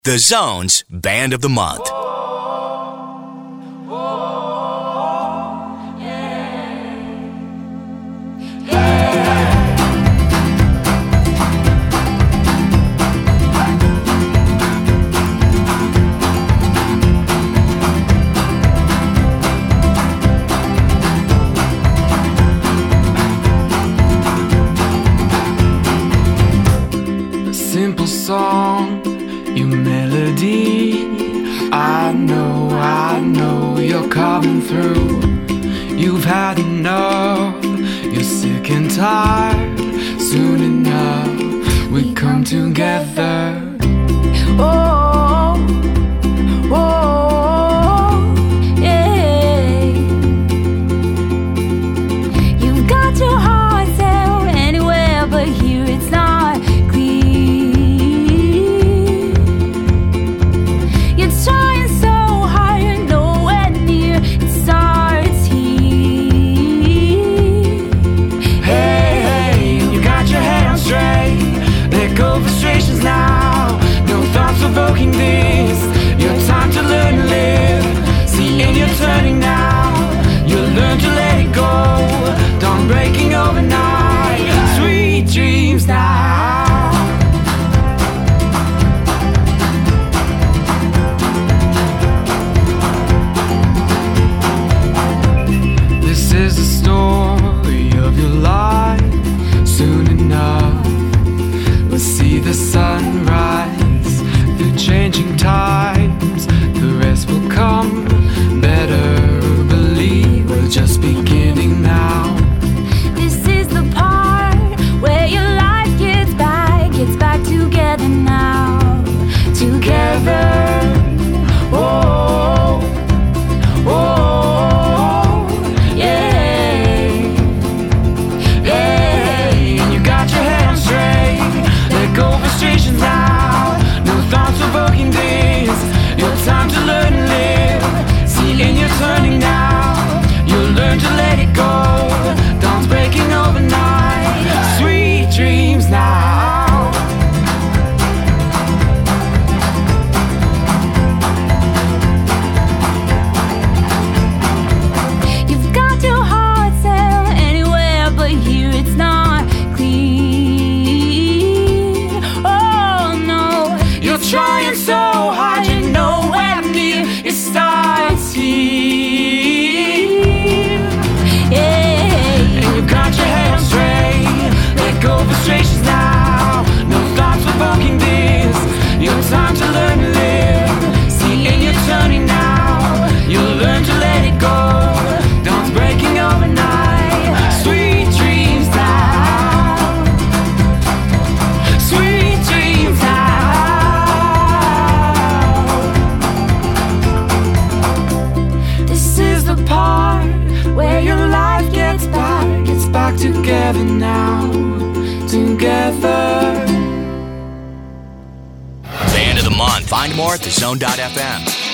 The Zone's Band of the Month. Simple song, your melody. I know you're coming through. You've had enough, you're sick and tired. Soon enough, we come together. Oh, oh, yeah. You've got your heart set anywhere but here it's not. Trying so hard, you're nowhere near. It starts here. Hey, you got your head on straight. Let go of frustrations now. No thoughts provoking this. Your time to learn to live. See, and you're turning now. You'll learn to let it go. Dawn breaking overnight. Sweet dreams now. This is the story of your life. Soon enough, we'll see the sunrise through changing times. The rest will come. Better believe we're just beginning now. This is the part where your life gets back together now. Together. Oh, oh. Now, no thoughts provoking this. Your time to learn and live. See, and you're turning now. You'll learn to let it go. Dawn's breaking overnight. Sweet dreams now. You've got your heart set anywhere but here it's not clear. Trying so hard, you're nowhere near. It starts here. Yeah. And you've got your head on straight. Let go of frustrations now. No thoughts provoking this. Your time to learn to live. See, and you're turning now. You'll learn to let it go. Dawn's breaking overnight. Sweet dreams now. Sweet dreams now. Part where your life gets back together now, together. Band of the Month. Find more at thezone.fm.